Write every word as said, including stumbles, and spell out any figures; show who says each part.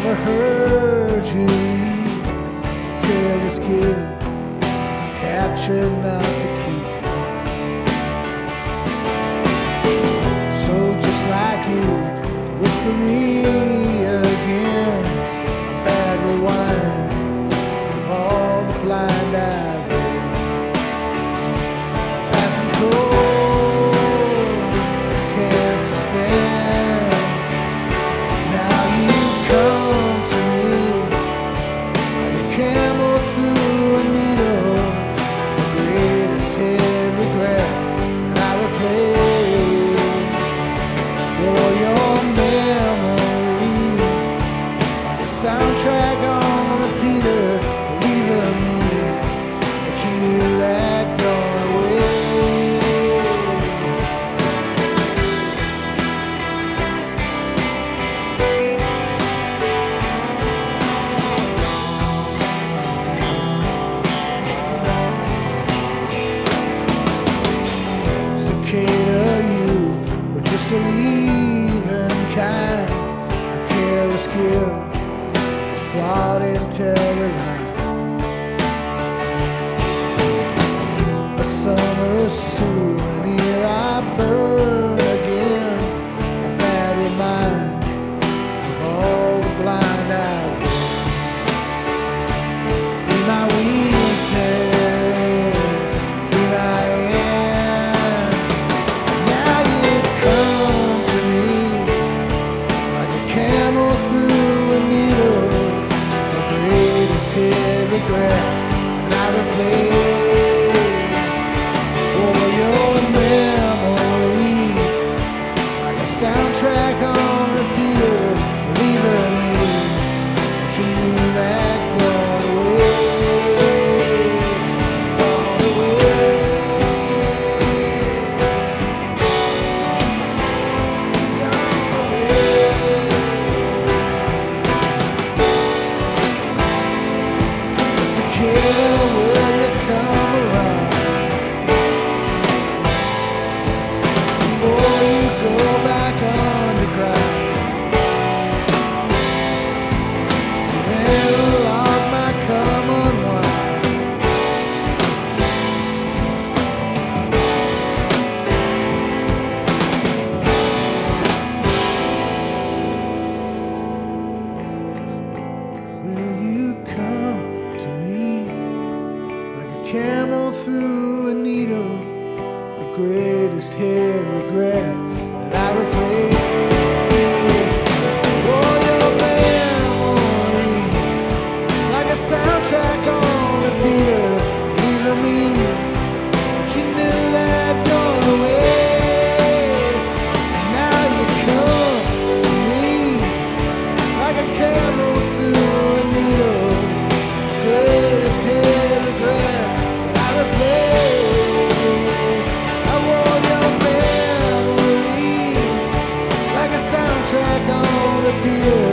Speaker 1: never heard you leave. Careless gift, captured not to keep. So just like you, whisper me again, a bad rewind of all the blind I've been. Passing cold, can't suspend. Now you come to me like a camel through a needle. The greatest hit regret that I replay for your memory, like a soundtrack on repeater, believing me that you knew that gone away. Cicada, you were just a leaving kind, a careless gift, a flawed interior line. A summer souvenir I burn again, a bad reminder of all the blind I've been. Be my weakness, be my end. Now you come to me like a camel through a needle, the greatest hit regret that I replay for your memory, like a soundtrack on repeater, leaving me that you knew that gone away, gone away, gone away. Cicada, will you come around before you go back underground to analog my come unwind? Will you come to me like a camel through a needle, the greatest hit regret that I replay? Oh, your memory, like a soundtrack on repeater, leaving me but you knew that gone away. Now you come to me like a camel through a needle, greatest hit regret that I replay. I wore your memory like a soundtrack on repeater.